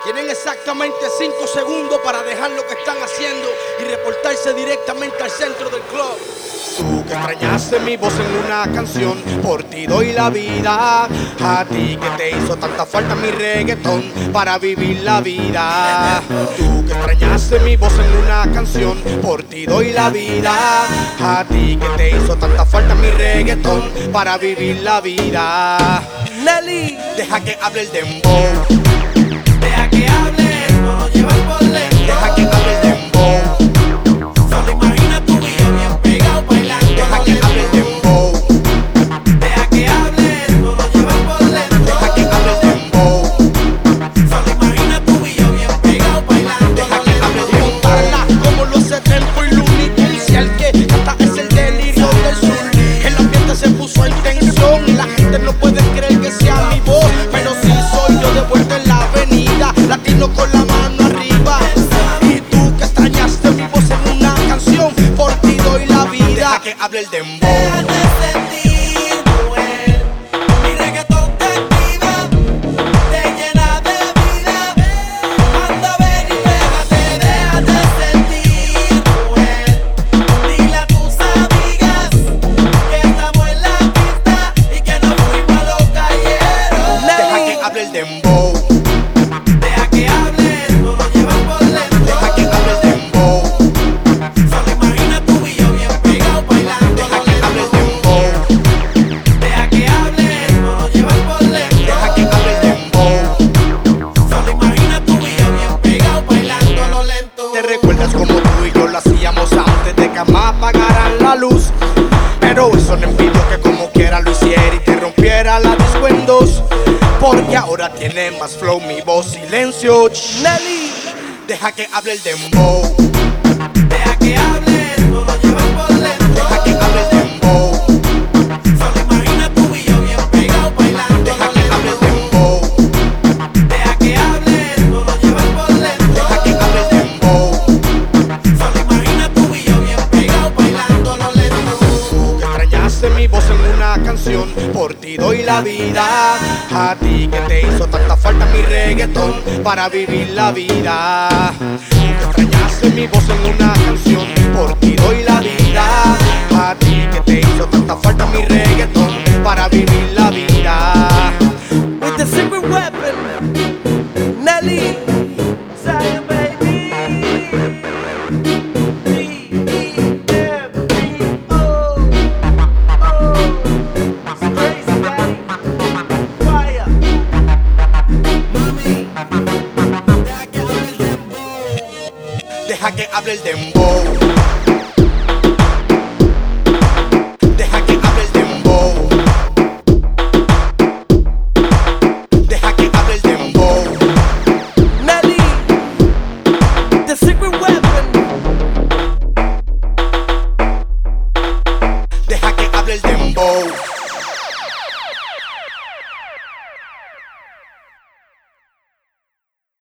Tienen exactamente 5 segundos para dejar lo que están haciendo y reportarse directamente al centro del club. Tú que extrañaste mi voz en una canción, por ti doy la vida. A ti que te hizo tanta falta mi reggaetón para vivir la vida. Tú que extrañaste mi voz en una canción, por ti doy la vida. A ti que te hizo tanta falta mi reggaetón para vivir la vida. Nelly, deja que hable el dembow. deja que hable, no lo lleves por lento. Deja que hable el dembow. Solo imagina tu video bien pegado bailando. Deja que hable el dembow. Deja que hable, no lo lleves por lento. Deja que hable el dembow. Solo imagina tu video bien pegado bailando. Deja que hable el dembow. Parla como los 70 y Looney Tunes. Y el que hasta es el delirio del sur. El ambiente se puso en tensión. La gente no puede creer que sea mi voz, pero sí soy yo de vuelta en la avenida. Latino con la mano arriba. Y tú que extrañaste mi voz en una canción, por ti doy la vida. Deja que hable el dembow. Déjate sentir, mujer. Mi reggaetón te activa, te llena de vida. Anda, ven y déjate sentir, mujer. Dile a tus amigas que estamos en la pista y que nos fuimos a los calleros. Deja que hable el dembow. Deja que hable, no lo lleves por lento. Deja que hable el dembow. Solo imagina tu video bien pegado bailando. Deja que hable el dembow. Deja que hable, no lo lleves por lento. Deja que hable el dembow. Solo imagina tu video bien pegado bailando a lo lento. ¿Te recuerdas como tú y yo lo hacíamos antes de que jamás apagaran la luz? Pero eso no impidió que como quiera lo hiciera y te rompiera la disco en dos. Porque ahora tiene más flow mi voz, silencio. Nelly, Deja que hable el dembow. deja que hable, no lo lleves por lento. Deja que hable el dembow. Solo imagina tu video bien pegado bailando. Deja que hable el dembow. Deja que hable, no lo lleves por lento. Deja que hable el dembow. Solo imagina tu video bien pegado bailando a lo lento. Tú que extrañaste mi voz en una canción, por ti doy la vida. A ti que te hizo tanta falta mi reggaetón para vivir la vida. Tú que extrañaste mi voz en una canción, por ti doy la vida. A ti que te hizo tanta falta mi reggaetón para vivir la vida. With the secret weapon, Nelly, Zion baby. D-E-M-B-O. It's crazy, daddy. Fire. Mami, deja que hable el dembow. Deja que hable el dembow. Deja que hable el dembow. Deja que hable el dembow. Nelly, the secret weapon. Deja que hable el dembow.